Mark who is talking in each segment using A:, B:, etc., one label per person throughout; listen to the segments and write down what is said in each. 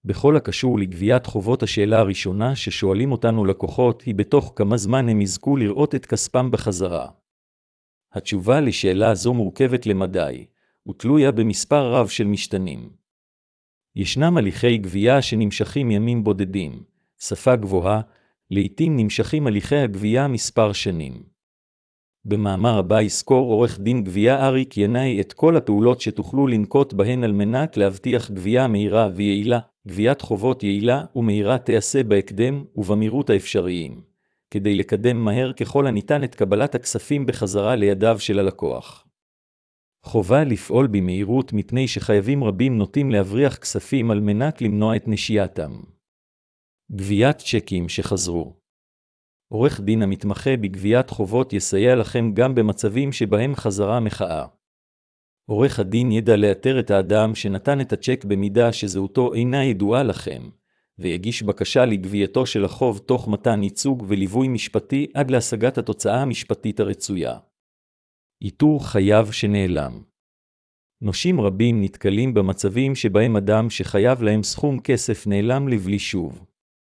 A: בכל הקשור לגביית חובות, השאלה הראשונה ששואלים אותנו לקוחות היא בתוך כמה זמן הם יזכו לראות את כספם בחזרה. התשובה לשאלה זו מורכבת למדי, ותלויה במספר רב של משתנים. ישנם הליכי גבייה שנמשכים ימים בודדים, שפה גבוהה, לעתים נמשכים הליכי הגבייה מספר שנים. במאמר הבא יזכור עורך דין גבייה אריק ינאי את כל הפעולות שתוכלו לנקוט בהן על מנת להבטיח גבייה מהירה ויעילה. גביית חובות יעילה ומהירה תיעשה בהקדם ובמהירות האפשריים, כדי לקדם מהר ככל הניתן את קבלת הכספים בחזרה לידיו של הלקוח. חובה לפעול במהירות מפני שחייבים רבים נוטים להבריח כספים על מנת למנוע את נשייתם. גביית צ'קים שחזרו. עורך דין המתמחה בגביית חובות יסייע לכם גם במצבים שבהם חזרה מחאה. עורך הדין ידע לאתר את האדם שנתן את הצ'ק במידה שזהותו אינה ידועה לכם, ויגיש בקשה לגבייתו של החוב תוך מתן ייצוג וליווי משפטי עד להשגת התוצאה המשפטית הרצויה. איתור חייב שנעלם. נושים רבים נתקלים במצבים שבהם אדם שחייב להם סכום כסף נעלם לבלי שוב.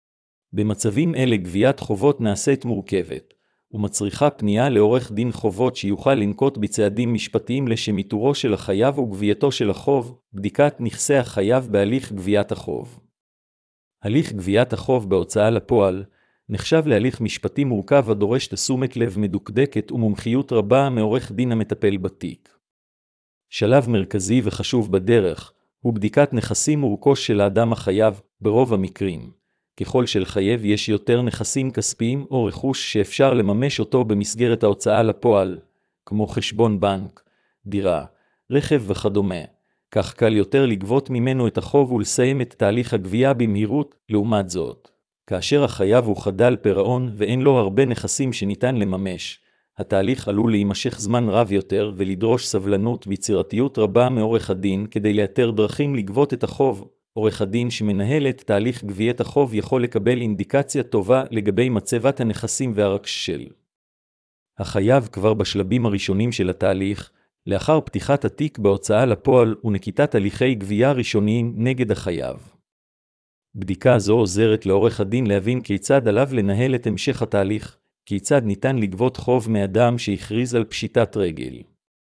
A: במצבים אלה גביית חובות נעשית מורכבת, ומצריכה פנייה לעורך דין חובות שיוכל לנקוט בצעדים משפטיים לשם איתורו של החייב וגבייתו של החוב, בדיקת נכסי החייב בהליך גביית החוב. הליך גביית החוב בהוצאה לפועל נחשב להליך משפטי מורכב הדורש תשומת לב מדוקדקת ומומחיות רבה מעורך דין המטפל בתיק. שלב מרכזי וחשוב בדרך הוא בדיקת נכסים ורכוש של האדם החייב. ברוב המקרים, ככל שלחייב יש יותר נכסים כספיים או רכוש שאפשר לממש אותו במסגרת ההוצאה לפועל, כמו חשבון בנק, דירה, רכב וכדומה, כך קל יותר לגבות ממנו את החוב ולסיים את תהליך הגבייה במהירות. לעומת זאת, כאשר החייב הוא חדל פירעון ואין לו הרבה נכסים שניתן לממש, התהליך עלול להימשך זמן רב יותר ולדרוש סבלנות ויצירתיות רבה מעורך הדין כדי לאתר דרכים לגבות את החוב. עורך הדין שמנהל את תהליך גביית החוב יכול לקבל אינדיקציה טובה לגבי מצבת הנכסים והרכוש של החייב כבר בשלבים הראשונים של התהליך, לאחר פתיחת התיק בהוצאה לפועל ונקיטת הליכי גבייה ראשוניים נגד החייב. בדיקה זו עוזרת לעורך הדין להבין כיצד עליו לנהל את המשך התהליך, כיצד ניתן לגבות חוב מאדם שהכריז על פשיטת רגל.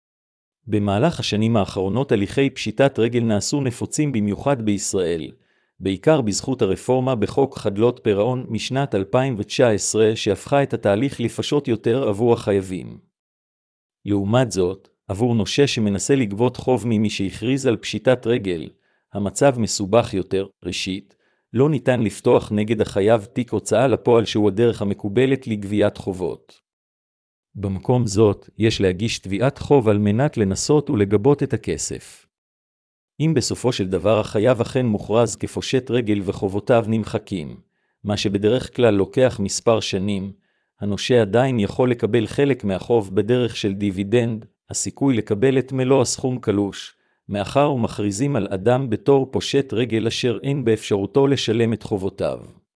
A: במהלך השנים האחרונות הליכי פשיטת רגל נעשו נפוצים במיוחד בישראל, בעיקר בזכות הרפורמה בחוק חדלות פירעון משנת 2019 שהפכה את התהליך לפשוט יותר עבור החייבים. לעומת זאת, עבור נושה שמנסה לגבות חוב ממי שהכריז על פשיטת רגל, המצב מסובך יותר. ראשית, לא ניתן לפתוח נגד החייב תיק הוצאה לפועל שהוא הדרך המקובלת לגביית חובות. במקום זאת, יש להגיש תביעת חוב על מנת לנסות ולגבות את הכסף. אם בסופו של דבר החייב אכן מוכרז כפושט רגל וחובותיו נמחקים, מה שבדרך כלל לוקח מספר שנים, הנושה עדיין יכול לקבל חלק מהחוב בדרך של דיבידנד. הסיכוי לקבל את מלוא הסכום קלוש, מאחר ומכריזים על אדם בתור פושט רגל אשר אין באפשרותו לשלם את חובותיו.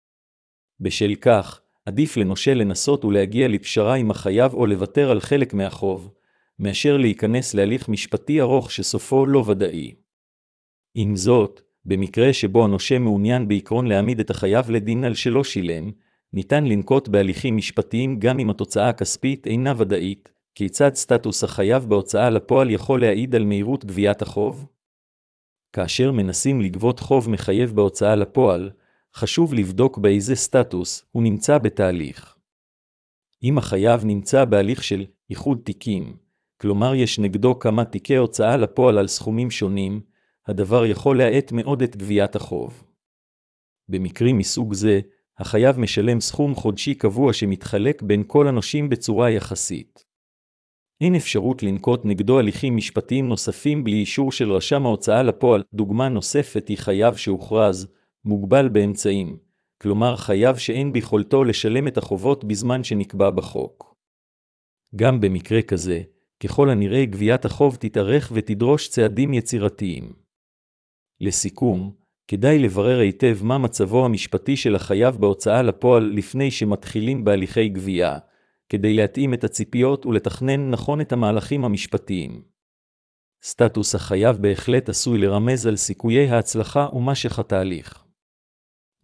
A: בשל כך, עדיף לנושה לנסות ולהגיע לפשרה עם החייב או לוותר על חלק מהחוב, מאשר להיכנס להליך משפטי ארוך שסופו לא ודאי. עם זאת, במקרה שבו הנושה מעוניין בעיקרון להעמיד את החייב לדין על שלא שילם, ניתן לנקוט בהליכים משפטיים גם אם התוצאה הכספית אינה ודאית. כיצד סטטוס החייב בהוצאה לפועל יכול להעיד על מהירות גביית החוב? כאשר מנסים לגבות חוב מחייב בהוצאה לפועל, חשוב לבדוק באיזה סטטוס הוא נמצא בתהליך. אם החייב נמצא בהליך של איחוד תיקים, כלומר יש נגדו כמה תיקי הוצאה לפועל על סכומים שונים, הדבר יכול להאט מאוד את גביית החוב. במקרים מסוג זה, החייב משלם סכום חודשי קבוע שמתחלק בין כל הנושים בצורה יחסית. אין אפשרות לנקוט נגדו הליכים משפטיים נוספים בלי אישור של רשם ההוצאה לפועל. דוגמה נוספת היא חייב שהוכרז מוגבל באמצעים, כלומר חייב שאין ביכולתו לשלם את החובות בזמן שנקבע בחוק. גם במקרה כזה, ככל הנראה גביית החוב תתארך ותדרוש צעדים יצירתיים. לסיכום, כדאי לברר היטב מה מצבו המשפטי של החייב בהוצאה לפועל לפני שמתחילים בהליכי גבייה, כדי להתאים את הציפיות ולתכנן נכון את המהלכים המשפטיים. סטטוס החייב בהחלט עשוי לרמז על סיכויי ההצלחה ומשך התהליך.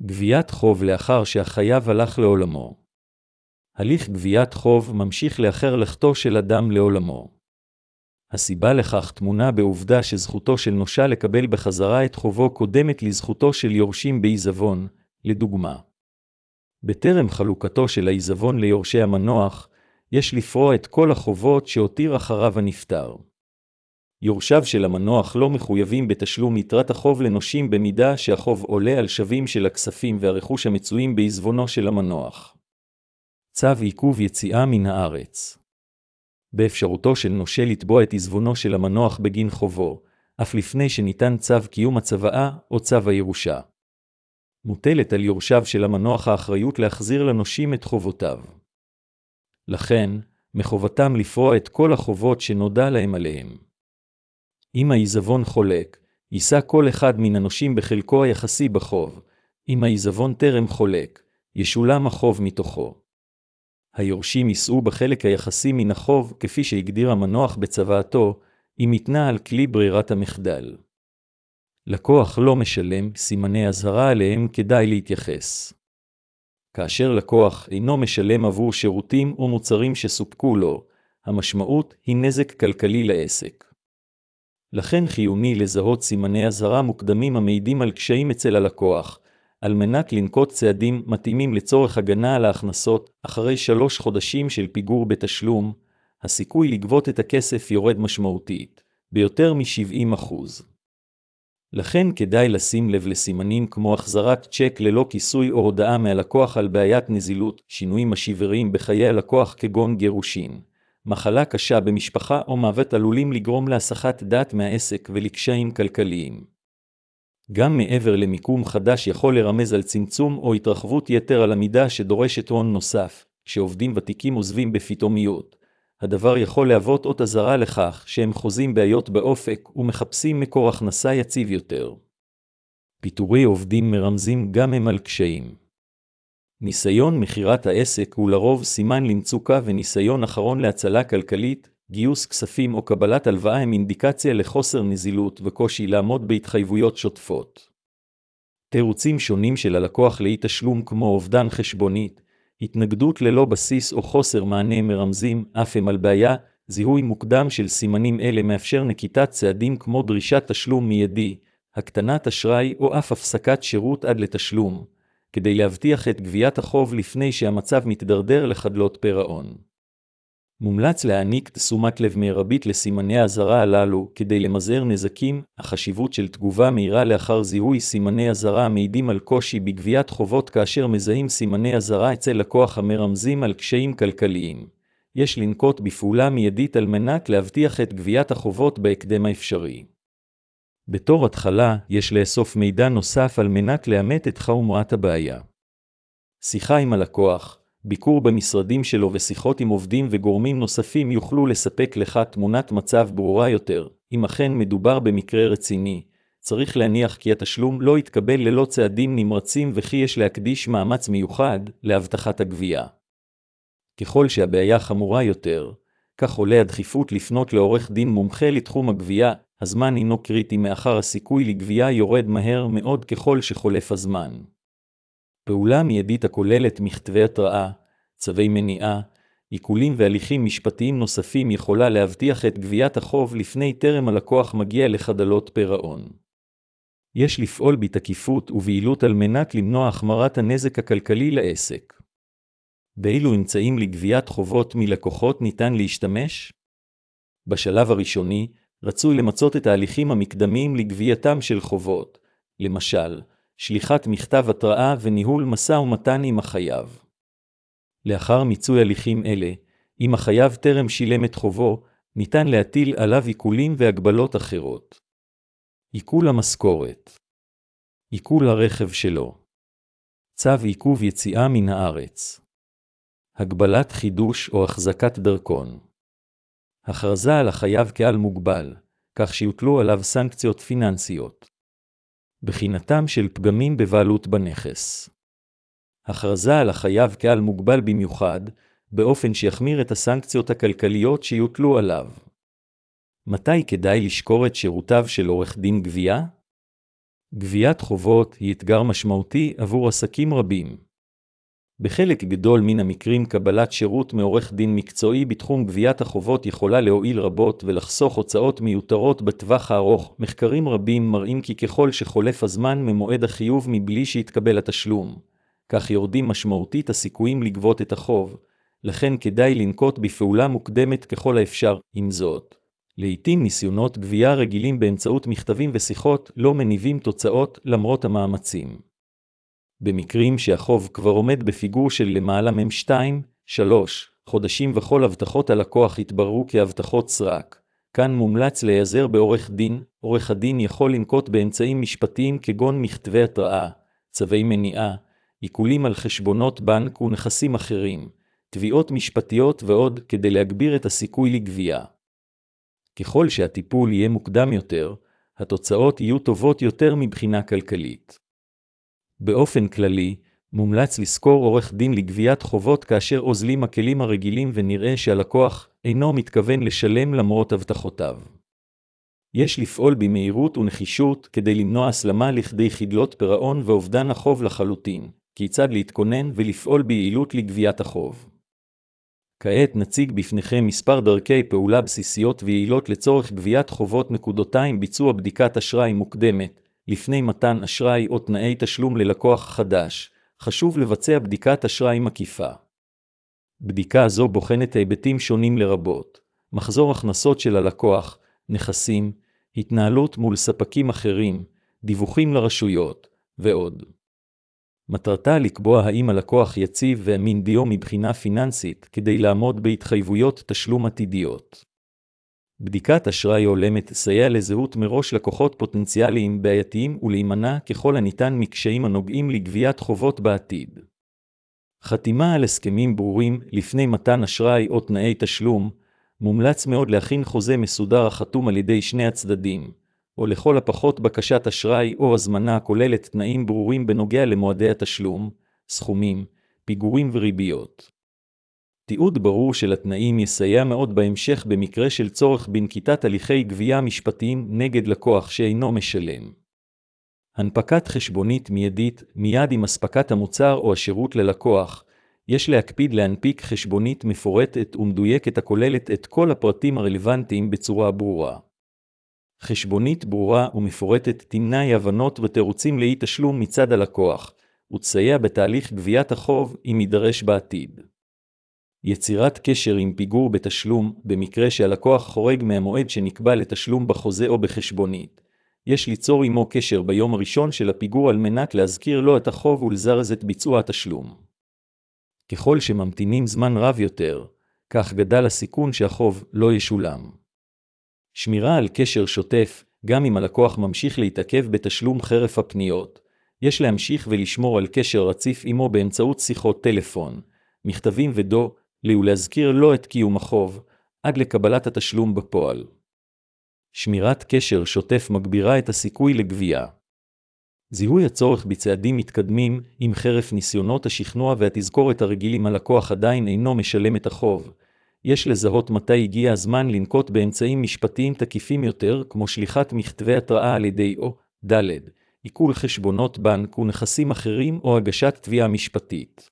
A: גביית חוב לאחר שהחייב הלך לעולמו. הליך גביית חוב ממשיך לאחר לכתו של אדם לעולמו. הסיבה לכך טמונה בעובדה שזכותו של נושה לקבל בחזרה את חובו קודמת לזכותו של יורשים בעיזבון, לדוגמה. בטרם חלוקתו של העיזבון ליורשי המנוח, יש לפרוע את כל החובות שהותיר אחריו הנפטר. יורשיו של המנוח לא מחויבים בתשלום יתרת החוב לנושים במידה שהחוב עולה על שווים של הכספים והרכוש המצויים בעיזבונו של המנוח. צו עיכוב יציאה מן הארץ. באפשרותו של נושה לתבוע את עיזבונו של המנוח בגין חובו, אף לפני שניתן צו קיום הצוואה או צו הירושה. מוטלת על יורשיו של המנוח האחריות להחזיר לנושים את חובותיו. לכן, מחובתם לפרוע את כל החובות שנודע להם עליהם. אם העיזבון חולק, יישא כל אחד מן הנושים בחלקו היחסי בחוב. אם העיזבון טרם חולק, ישולם החוב מתוכו. היורשים יישאו בחלק היחסי מן החוב כפי שהגדיר המנוח בצוואתו, אם ניתנה על כלי ברירת המחדל. לקוח לא משלם, סימני אזהרה עליהם כדאי להתייחס. כאשר לקוח אינו משלם עבור שירותים או מוצרים שסופקו לו, המשמעות היא נזק כלכלי לעסק. לכן חיוני לזהות סימני אזהרה מוקדמים המעידים על קשיים אצל הלקוח, על מנת לנקוט צעדים מתאימים לצורך הגנה על ההכנסות. אחרי 3 חודשים של פיגור בתשלום, הסיכוי לגבות את הכסף יורד משמעותית, ביותר מ-70%. לכן כדאי לשים לב לסימנים כמו החזרת צ'ק ללא כיסוי או הודעה מהלקוח על בעיית נזילות, שינויים משבריים בחיי הלקוח כגון גירושין, מחלה קשה במשפחה או מוות עלולים לגרום להסחת דעת מהעסק ולקשיים כלכליים. גם מעבר למיקום חדש יכול לרמז על צמצום או התרחבות יתר על המידה שדורשת הון נוסף, שעובדים ותיקים עוזבים בפתאומיות. הדבר יכול להוות אות אזהרה לכך שהם חוזים בעיות באופק ומחפשים מקור הכנסה יציב יותר. פיטורי עובדים מרמזים גם הם על קשיים. ניסיון מחירת העסק הוא לרוב סימן למצוקה, וניסיון אחרון להצלה כלכלית, גיוס כספים או קבלת הלוואה הם אינדיקציה לחוסר נזילות וקושי לעמוד בהתחייבויות שוטפות. תירוצים שונים של הלקוח לאי תשלום כמו אובדן חשבונית, התנגדות ללא בסיס או חוסר מענה מרמזים אף הם על בעיה. זיהוי מוקדם של סימנים אלה מאפשר נקיטת צעדים כמו דרישת תשלום מיידי, הקטנת אשראי או אף הפסקת שירות עד לתשלום, כדי להבטיח את גביית החוב לפני שהמצב מתדרדר לחדלות פירעון. מומלץ להעניק תשומת לב מרבית לסימני האזהרה הללו כדי למזער נזקים. החשיבות של תגובה מהירה לאחר זיהוי סימני אזהרה המעידים על קושי בגביית חובות. כאשר מזהים סימני אזהרה אצל לקוח המרמזים על קשיים כלכליים, יש לנקוט בפעולה מיידית על מנת להבטיח את גביית החובות בהקדם האפשרי. בתור התחלה, יש לאסוף מידע נוסף על מנת לאמת את חומרת הבעיה. שיחה עם הלקוח, ביקור במשרדים שלו ושיחות עם עובדים וגורמים נוספים יוכלו לספק לך תמונת מצב ברורה יותר. אם אכן מדובר במקרה רציני, צריך להניח כי התשלום לא יתקבל ללא צעדים נמרצים וכי יש להקדיש מאמץ מיוחד להבטחת הגבייה. ככל שהבעיה חמורה יותר, כך עולה הדחיפות לפנות לעורך דין מומחה לתחום הגבייה. הזמן הינו קריטי מאחר הסיכוי לגבייה יורד מהר מאוד ככל שחולף הזמן. פעולה מיידית הכוללת מכתבי התראה, צווי מניעה, עיקולים והליכים משפטיים נוספים יכולה להבטיח את גביית החוב לפני טרם הלקוח מגיע לחדלות פירעון. יש לפעול בתקיפות וביעילות על מנת למנוע החמרת הנזק הכלכלי לעסק. באילו אמצעים לגביית חובות מלקוחות ניתן להשתמש? בשלב הראשוני, רצוי למצות את ההליכים המקדמיים לגבייתם של חובות, למשל, שליחת מכתב התראה וניהול משא ומתן עם החייב. לאחר מיצוי הליכים אלה, אם החייב טרם שילם את חובו, ניתן להטיל עליו עיקולים והגבלות אחרות. עיקול המשכורת. עיקול הרכב שלו. צו עיכוב יציאה מן הארץ. הגבלת חידוש או החזקת דרכון. הכרזה על החייב כעל מוגבל, כך שיוטלו עליו סנקציות פיננסיות. בחינתם של פגמים בבעלות בנכס. הכרזה על החייב כעל מוגבל במיוחד, באופן שיחמיר את הסנקציות הכלכליות שיוטלו עליו. מתי כדאי לשקול את שירותיו של עורך דין גבייה? גביית חובות היא אתגר משמעותי עבור עסקים רבים. בחלק גדול מן המקרים קבלת שירות מעורך דין מקצועי בתחום גביית החובות יכולה להועיל רבות ולחסוך הוצאות מיותרות בטווח הארוך. מחקרים רבים מראים כי ככל שחולף הזמן ממועד החיוב מבלי שיתקבל התשלום, כך יורדים משמעותית הסיכויים לגבות את החוב, לכן כדאי לנקוט בפעולה מוקדמת ככל האפשר. עם זאת, לעתים ניסיונות גבייה רגילים באמצעות מכתבים ושיחות לא מניבים תוצאות למרות המאמצים. במקרים שהחוב כבר עומד בפיגור של למעלה מ-2-3 חודשים וכל הבטחות הלקוח התבררו כהבטחות סרק, כאן מומלץ להיעזר בעורך דין. עורך הדין יכול לנקוט באמצעים משפטיים כגון מכתבי התראה, צווי מניעה, עיקולים על חשבונות בנק ונכסים אחרים, תביעות משפטיות ועוד כדי להגביר את הסיכוי לגבייה. ככל שהטיפול יהיה מוקדם יותר, התוצאות יהיו טובות יותר מבחינה כלכלית. באופן כללי, מומלץ לזכור עורך דין לגביית חובות כאשר אוזלים הכלים הרגילים ונראה שהלקוח אינו מתכוון לשלם למרות הבטחותיו. יש לפעול במהירות ונחישות כדי למנוע הסלמה לכדי חדלות פירעון ואובדן החוב לחלוטין. כיצד להתכונן ולפעול ביעילות לגביית החוב. כעת נציג בפניכם מספר דרכי פעולה בסיסיות ויעילות לצורך גביית חובות. ביצוע בדיקת אשראי מוקדמת. לפני מתן אשראי או תנאי תשלום ללקוח חדש, חשוב לבצע בדיקת אשראי מקיפה. בדיקה זו בוחנת היבטים שונים לרבות מחזור הכנסות של הלקוח, נכסים, התנהלות מול ספקים אחרים, דיווחים לרשויות, ועוד. מטרתה לקבוע האם הלקוח יציב ואמין דיו מבחינה פיננסית כדי לעמוד בהתחייבויות תשלום עתידיות. בדיקת אשראי הולמת תסייע לזהות מראש לקוחות פוטנציאליים בעייתיים ולהימנע ככל הניתן מקשיים הנוגעים לגביית חובות בעתיד. חתימה על הסכמים ברורים לפני מתן אשראי או תנאי תשלום, מומלץ מאוד להכין חוזה מסודר החתום על ידי שני הצדדים, או לכל הפחות בקשת אשראי או הזמנה הכוללת תנאים ברורים בנוגע למועדי התשלום, סכומים, פיגורים וריביות. תיעוד ברור של התנאים יסייע מאוד בהמשך במקרה של צורך בנקיטת הליכי גבייה משפטיים נגד לקוח שאינו משלם. הנפקת חשבונית מיידית מיד עם אספקת המוצר או השירות ללקוח, יש להקפיד להנפיק חשבונית מפורטת ומדויקת הכוללת את כל הפרטים הרלוונטיים בצורה ברורה. חשבונית ברורה ומפורטת תמנע אי-הבנות ותירוצים לאי תשלום מצד הלקוח, ותסייע בתהליך גביית החוב אם יידרש בעתיד. יצירת קשר עם פיגור בתשלום, במקרה שהלקוח חורג מהמועד שנקבע לתשלום בחוזה או בחשבונית. יש ליצור עמו קשר ביום הראשון של הפיגור על מנת להזכיר לו את החוב ולזרז את ביצוע התשלום. ככל שממתינים זמן רב יותר, כך גדל הסיכון שהחוב לא ישולם. שמירה על קשר שוטף, גם אם הלקוח ממשיך להתעכב בתשלום חרף הפניות, יש להמשיך ולשמור על קשר רציף עמו באמצעות שיחות טלפון, מכתבים ולהזכיר לו את קיום החוב, עד לקבלת התשלום בפועל. שמירת קשר שוטף מגבירה את הסיכוי לגבייה. זיהוי הצורך בצעדים מתקדמים, אם חרף ניסיונות השכנוע והתזכורת הרגילים הלקוח עדיין אינו משלם את החוב. יש לזהות מתי הגיע הזמן לנקוט באמצעים משפטיים תקיפים יותר, כמו שליחת מכתבי התראה על ידי עיקול חשבונות בנק ונכסים אחרים או הגשת תביעה משפטית.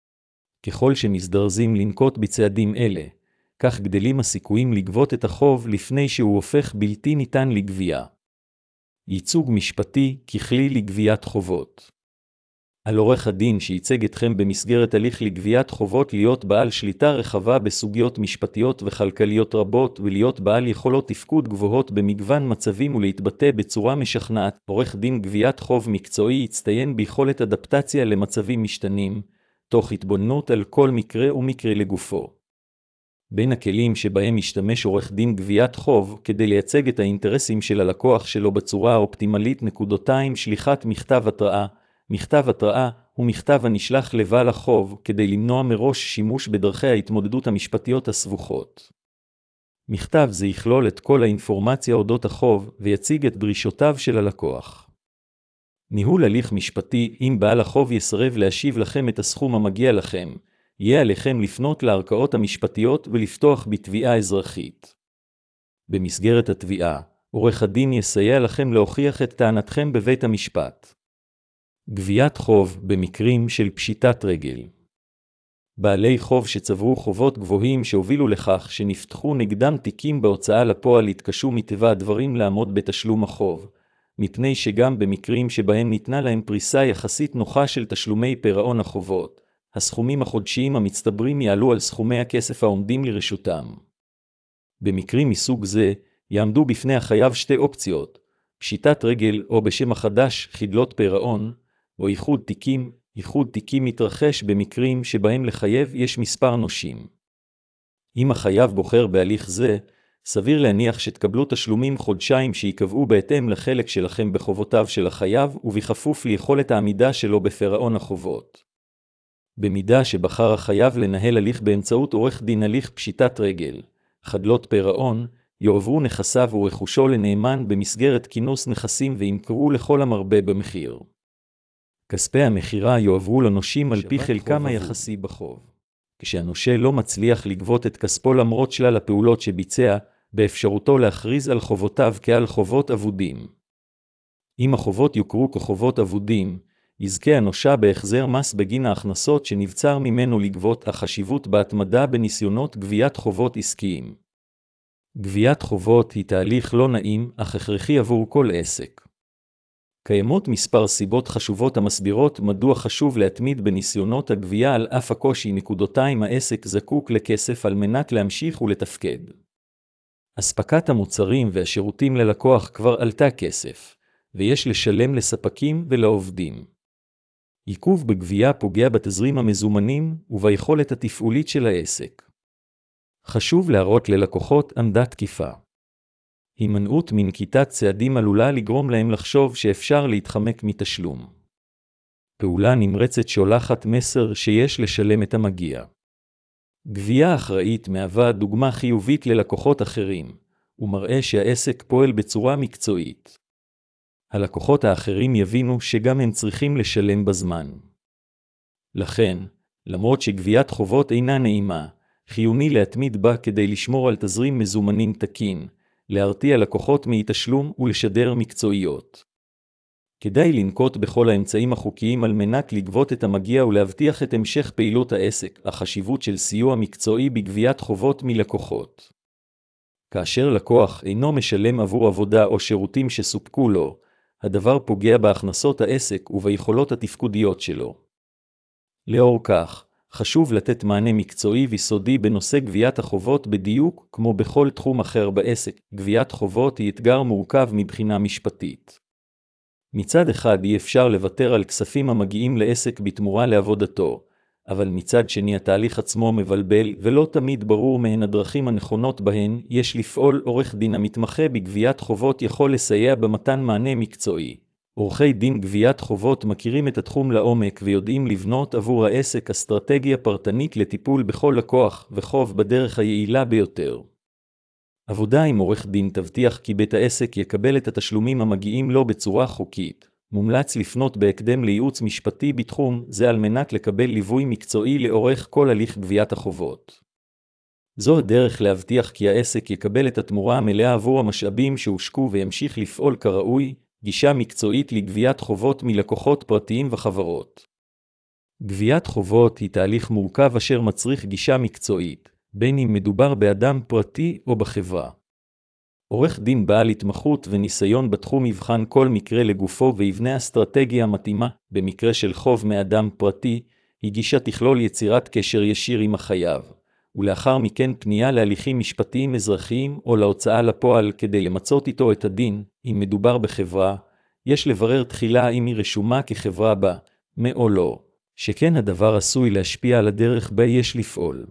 A: ככל שמזדרזים לנקוט בצעדים אלה, כך גדלים הסיכויים לגבות את החוב לפני שהוא הופך בלתי ניתן לגבייה. ייצוג משפטי ככלי לגביית חובות. על עורך הדין שייצג אתכם במסגרת הליך לגביית חובות להיות בעל שליטה רחבה בסוגיות משפטיות וכלכליות רבות ולהיות בעל יכולות תפקוד גבוהות במגוון מצבים ולהתבטא בצורה משכנעת. עורך דין גביית חוב מקצועי יצטיין ביכולת אדפטציה למצבים משתנים, תוך התבוננות על כל מקרה ומקרה לגופו. בין הכלים שבהם משתמש עורך דין גביית חוב כדי לייצג את האינטרסים של הלקוח שלו בצורה האופטימלית: שליחת מכתב התראה. מכתב התראה הוא מכתב הנשלח לבעל החוב כדי למנוע מראש שימוש בדרכי ההתמודדות המשפטיות הסבוכות. מכתב זה יכלול את כל האינפורמציה אודות החוב ויציג את דרישותיו של הלקוח. ניהול הליך משפטי: אם בעל החוב יסרב להשיב לכם את הסכום המגיע לכם, יהיה עליכם לפנות לערכאות המשפטיות ולפתוח בתביעה אזרחית. במסגרת התביעה, עורך הדין יסייע לכם להוכיח את טענתכם בבית המשפט. גביית חוב במקרים של פשיטת רגל. בעלי חוב שצברו חובות גבוהים שהובילו לכך שנפתחו נגדם תיקים בהוצאה לפועל התקשו מטבע הדברים לעמוד בתשלום החוב, מפני שגם במקרים שבהם ניתנה להם פריסה יחסית נוחה של תשלומי פירעון החובות, הסכומים החודשיים המצטברים יעלו על סכומי הכסף העומדים לרשותם. במקרים מסוג זה, יעמדו בפני החייב שתי אופציות, פשיטת רגל או בשם החדש חדלות פירעון, או איחוד תיקים. איחוד תיקים מתרחש במקרים שבהם לחייב יש מספר נושים. אם החייב בוחר בהליך זה, סביר להניח שתקבלו תשלומים חודשיים שיקבעו בהתאם לחלק שלכם בחובותיו של החייב ובכפוף ליכולת העמידה שלו בפירעון החובות. במידה שבחר החייב לנהל הליך באמצעות עורך דין הליך פשיטת רגל, חדלות פירעון, יועברו נכסיו ורכושו לנאמן במסגרת כינוס נכסים וימכרו לכל המרבה במחיר. כספי המחירה יועברו לנושים על פי חלקם היחסי בחוב. כשהנושה לא מצליח לגבות את כספו למרות שלל הפעולות שביצע, באפשרותו להכריז על חובותיו כעל חובות אבודים. אם החובות יוכרו כחובות אבודים, יזכה הנושה בהחזר מס בגין ההכנסות שנבצר ממנו לגבות. החשיבות בהתמדה בניסיונות גביית חובות עסקיים. גביית חובות היא תהליך לא נעים אך הכרחי עבור כל עסק. קיימות מספר סיבות חשובות המסבירות מדוע חשוב להתמיד בניסיונות הגבייה על אף הקושי. העסק זקוק לכסף על מנת להמשיך ולתפקד. אספקת המוצרים והשירותים ללקוח כבר עלתה כסף, ויש לשלם לספקים ולעובדים. עיכוב בגבייה פוגע בתזרים המזומנים וביכולת התפעולית של העסק. חשוב להראות ללקוחות עמדה תקיפה. הימנעות מנקיטת צעדים עלולה לגרום להם לחשוב שאפשר להתחמק מתשלום. פעולה נמרצת שולחת מסר שיש לשלם את המגיע. גבייה אחראית מהווה דוגמה חיובית ללקוחות אחרים, ומראה שהעסק פועל בצורה מקצועית. הלקוחות האחרים יבינו שגם הם צריכים לשלם בזמן. לכן, למרות שגביית חובות אינה נעימה, חיוני להתמיד בה כדי לשמור על תזרים מזומנים תקין, להרתיע לקוחות מתשלום ולשדר מקצועיות. כדאי לנקוט בכל האמצעים החוקיים על מנת לגבות את המגיע ולהבטיח את המשך פעילות העסק. החשיבות של סיוע מקצועי בגביית חובות מלקוחות. כאשר לקוח אינו משלם עבור עבודה או שירותים שסופקו לו, הדבר פוגע בהכנסות העסק וביכולות התפקודיות שלו. לאור כך, חשוב לתת מענה מקצועי ויסודי בנושא גביית החובות בדיוק כמו בכל תחום אחר בעסק. גביית חובות היא אתגר מורכב מבחינה משפטית. מצד אחד אי אפשר לוותר על כספים המגיעים לעסק בתמורה לעבודתו, אבל מצד שני התהליך עצמו מבלבל ולא תמיד ברור מהן הדרכים הנכונות בהן יש לפעול. עורך דין המתמחה בגביית חובות יכול לסייע במתן מענה מקצועי. עורכי דין גביית חובות מכירים את התחום לעומק ויודעים לבנות עבור העסק אסטרטגיה פרטנית לטיפול בכל לקוח וחוב בדרך היעילה ביותר. עבודה עם עורך דין תבטיח כי בית העסק יקבל את התשלומים המגיעים לו בצורה חוקית. מומלץ לפנות בהקדם לייעוץ משפטי בתחום זה על מנת לקבל ליווי מקצועי לאורך כל הליך גביית החובות. זו הדרך להבטיח כי העסק יקבל את התמורה המלאה עבור המשאבים שהושקעו וימשיך לפעול כראוי. גישה מקצועית לגביית חובות מלקוחות פרטיים וחברות. גביית חובות היא תהליך מורכב אשר מצריך גישה מקצועית, בין אם מדובר באדם פרטי או בחברה. עורך דין בעל התמחות וניסיון בתחום יבחן כל מקרה לגופו ויבנה אסטרטגיה מתאימה. במקרה של חוב מאדם פרטי, היא גישה תכלול יצירת קשר ישיר עם החייב, ולאחר מכן פנייה להליכים משפטיים אזרחיים או להוצאה לפועל כדי למצות איתו את הדין. אם מדובר בחברה, יש לברר תחילה האם היא רשומה כחברה בה, או לא, שכן הדבר עשוי להשפיע על הדרך בה יש לפעול.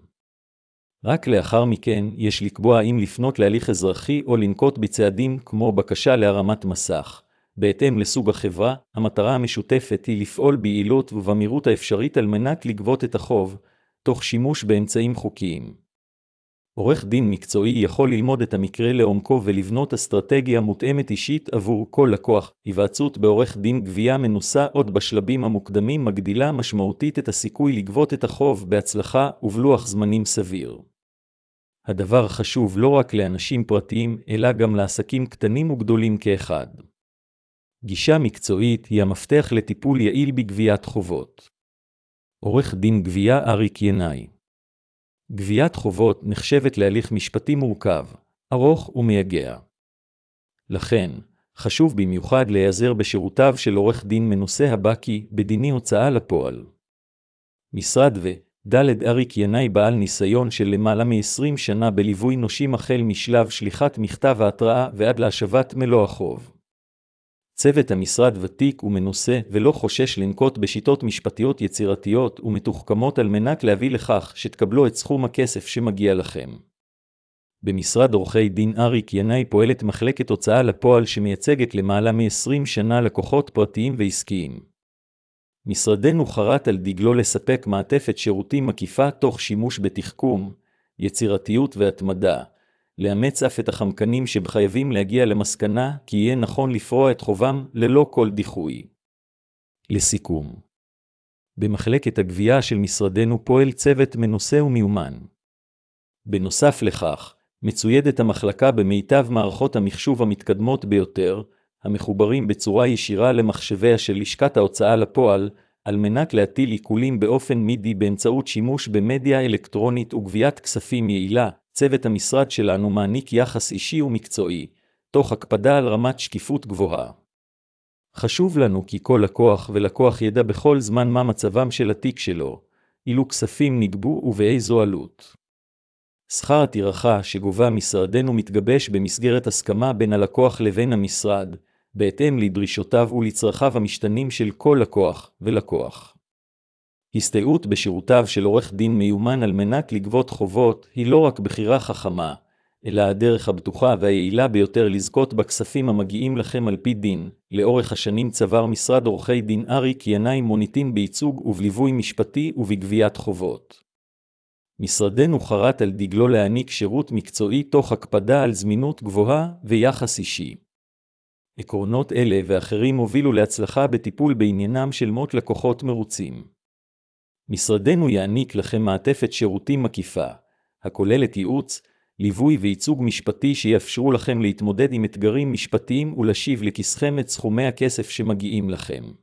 A: רק לאחר מכן יש לקבוע האם לפנות להליך אזרחי או לנקוט בצעדים כמו בקשה להרמת מסך. בהתאם לסוג החברה, המטרה המשותפת היא לפעול ביעילות ובמהירות האפשרית על מנת לגבות את החוב, תוך שימוש באמצעים חוקיים. עורך דין מקצועי יכול ללמוד את המקרה לעומקו ולבנות אסטרטגיה מותאמת אישית עבור כל לקוח. היוועצות בעורך דין גבייה מנוסה עוד בשלבים המוקדמים מגדילה משמעותית את הסיכוי לגבות את החוב בהצלחה ובלוח זמנים סביר. הדבר חשוב לא רק לאנשים פרטיים, אלא גם לעסקים קטנים וגדולים כאחד. גישה מקצועית היא המפתח לטיפול יעיל בגביית חובות. עורך דין גבייה אריק ינאי. גביית חובות נחשבת להליך משפטי מורכב, ארוך ומייגע. לכן, חשוב במיוחד להיעזר בשירותיו של עורך דין מנוסה הבקי בדיני הוצאה לפועל. משרד ד' אריק ינאי בעל ניסיון של למעלה מ-20 שנה בליווי נושים החל משלב שליחת מכתב ההתראה ועד להשבת מלוא החוב. צוות המשרד ותיק ומנוסה ולא חושש לנקוט בשיטות משפטיות יצירתיות ומתוחכמות על מנת להביא לכך שתקבלו את סכום הכסף שמגיע לכם. במשרד עורכי דין אריק ינאי פועלת מחלקת הוצאה לפועל שמייצגת למעלה מ-20 שנה לקוחות פרטיים ועסקיים. משרדנו חרת על דגלו לספק מעטפת שירותים מקיפה תוך שימוש בתחכום, יצירתיות והתמדה, לאמץ אף את החמקנים שבחייבים להגיע למסקנה כי יהיה נכון לפרוע את חובם ללא כל דיחוי. לסיכום, במחלקת הגבייה של משרדנו פועל צוות מנוסה ומיומן. בנוסף לכך, מצוידת המחלקה במיטב מערכות המחשוב המתקדמות ביותר, המחוברים בצורה ישירה למחשביה של לשכת ההוצאה לפועל, על מנת להטיל עיקולים באופן מידי באמצעות שימוש במדיה אלקטרונית וגביית כספים יעילה. צוות המשרד שלנו מעניק יחס אישי ומקצועי, תוך הקפדה על רמת שקיפות גבוהה. חשוב לנו כי כל לקוח ולקוח ידע בכל זמן מה מצבם של התיק שלו, אילו כספים נגבו ובאיזו עלות. שכר הטרחה שגובה משרדנו מתגבש במסגרת הסכמה בין הלקוח לבין המשרד, בהתאם לדרישותיו ולצרכיו המשתנים של כל לקוח ולקוח. הסתייעות בשירותיו של עורך דין מיומן על מנת לגבות חובות היא לא רק בחירה חכמה, אלא הדרך הבטוחה והיעילה ביותר לזכות בכספים המגיעים לכם על פי דין. לאורך השנים צבר משרד עורכי דין אריק ינאי מוניטין בייצוג ובליווי משפטי ובגביית חובות. משרדנו חרת על דגלו להעניק שירות מקצועי תוך הקפדה על זמינות גבוהה ויחס אישי. עקרונות אלה ואחרים הובילו להצלחה בטיפול בעניינם של מאות לקוחות מרוצים. משרדנו יעניק לכם מעטפת שירותים מקיפה, הכוללת ייעוץ, ליווי וייצוג משפטי שיאפשרו לכם להתמודד עם אתגרים משפטיים ולהשיב לכיסכם את סכומי הכסף שמגיעים לכם.